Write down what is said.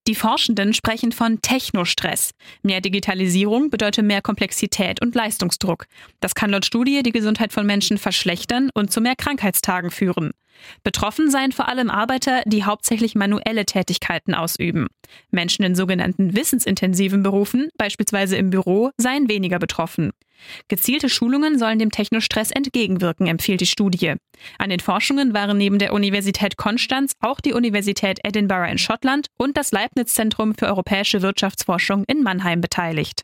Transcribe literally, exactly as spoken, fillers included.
Die Forschenden sprechen von Technostress. Mehr Digitalisierung bedeutet mehr Komplexität und Leistungsdruck. Das kann laut Studie die Gesundheit von Menschen verschlechtern und zu mehr Krankheitstagen führen. Betroffen seien vor allem Arbeiter, die hauptsächlich manuelle Tätigkeiten ausüben. Menschen in sogenannten wissensintensiven Berufen, beispielsweise im Büro, seien weniger betroffen. Gezielte Schulungen sollen dem Technostress entgegenwirken, empfiehlt die Studie. An den Forschungen waren neben der Universität Konstanz auch die Universität Edinburgh in Schottland und das Leibniz-Zentrum für europäische Wirtschaftsforschung in Mannheim beteiligt.